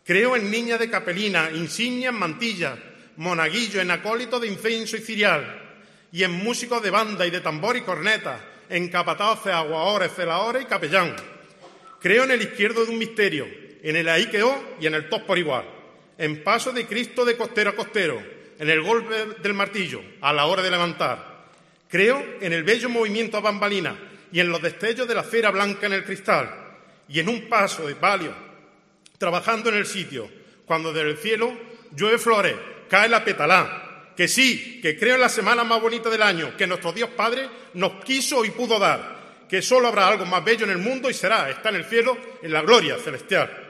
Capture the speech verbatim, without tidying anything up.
Creo en niñas de capelina, insignias, mantillas, monaguillos, en acólitos de incienso y cirial, y en músicos de banda y de tambor y corneta, en capataces, aguadores, celadores y capellán. Creo en el izquierdo de un misterio, en el ahí quedó y en el tos por igual, en paso de Cristo de costero a costero, en el golpe del martillo, a la hora de levantar. Creo en el bello movimiento a bambalina y en los destellos de la cera blanca en el cristal, y en un paso de palio, trabajando en el sitio, cuando desde el cielo llueve flores, cae la petalá. Que sí, que creo en la semana más bonita del año, que nuestro Dios Padre nos quiso y pudo dar, que solo habrá algo más bello en el mundo y será, está en el cielo, en la gloria celestial.